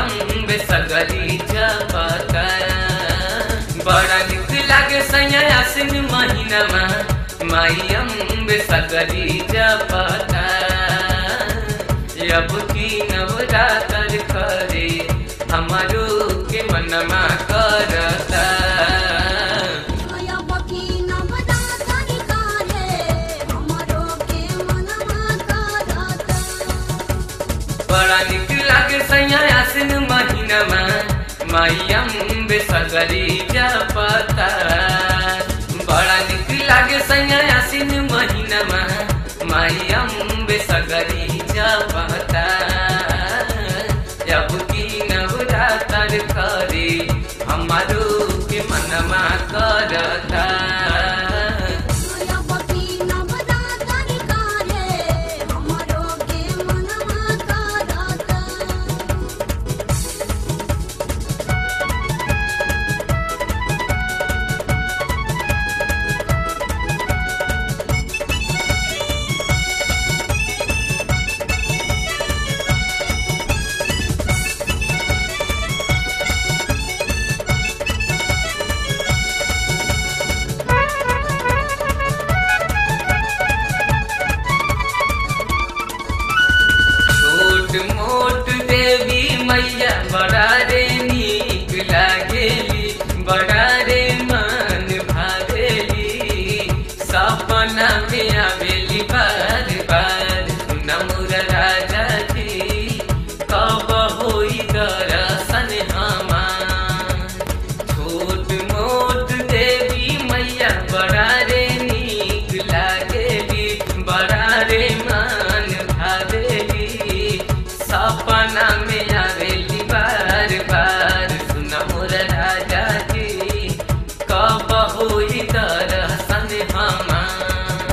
अम्बे सगरी जपता। बड़ा निक लागे सैया आसिन महीनामा माई अम्बे सगरी जपता। अब की नवरात्र करे हमारो के मनमा करता। बड़ा निक लागे सैया आसिन महीनामा माई अम्बे सगरी जपता। बड़ा निक लागे सैया आसिन महीनामा माई अम्बे सगरी जपता। अब की नवरात्र करे हमारो के मनमा करता। मोट देवी मैया बड़ा रे नीक लागेली, बड़ा रे मन भावेली। सपना में आवेली बार बार नमुर राजा जी कब होई दर्शन हमार। छोट मोट देवी मैया बड़ा रे नीक लागेली, बड़ा रे मन भावेली। सपना में आवेली बार बार सुना मोर राजा जी कब होई दर्शन हमार।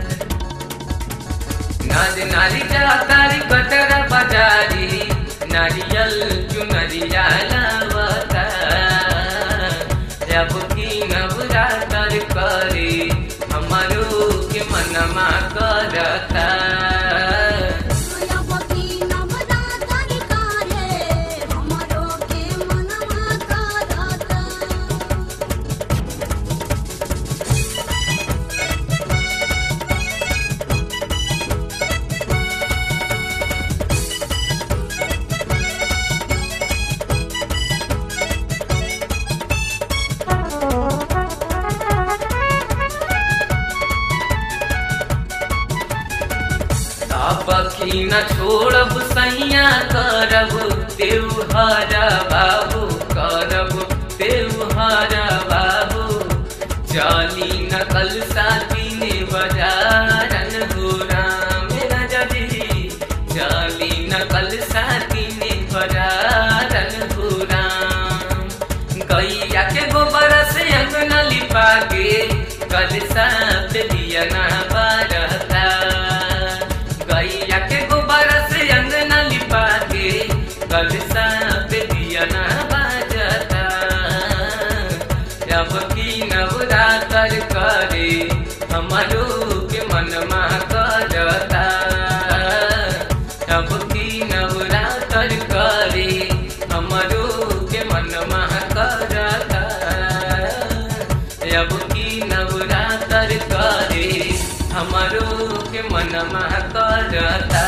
नाद नारी जातारी कटरा बाजारी नारियल चुनरिया लावता। जब की नवरात्र करे हमारो के मनमा करता। बखी न छोड़ब सैया करब त्योहार बाबू, करब त्योहार बाबू। चली न कल साथी ने बजारन हो राम राजा जी। चली न कल साथी ने बजारन हो राम। गैया के गोबर से अंगना लिपा के कल साथ दिया ना बारता। गैया के गोबर से अंगना लिपा के कल साथ दिया ना बाजता। अब की नवरात्र करे हमारो के मनमा करता। अब की नवरात्र करे हमारो के मनमा करता। अब की नवरात्र करे हमारो के मनमा करता।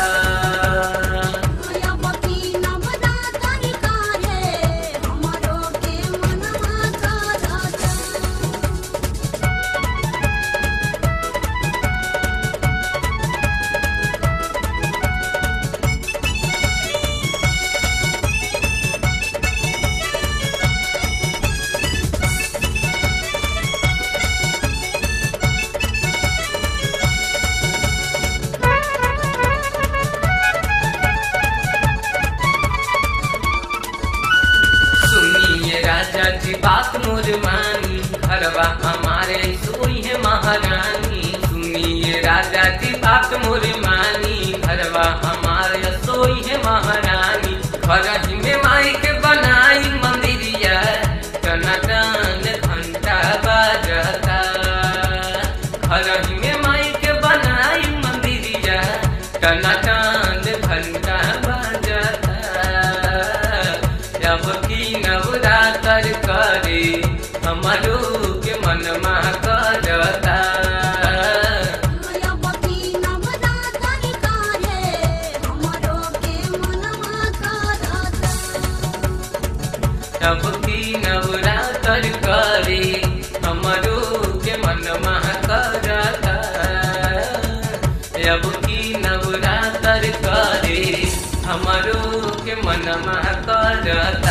राजा जी बात मोर मानी घरवा हमारे सोई है महारानी। सुनिए राजा जी बात मोर मानी घरवा हमारे सोई है महारानी। घर ही में माई के बनाई मंदिरिया टना टन घंटा बाजता। घर ही में माई के बनाई मंदिरिया टना टन घंटा बाजता। अब की नवरात्र करे हमरो के मन करता। अब की नवरात्र करे हमरो के मन करता।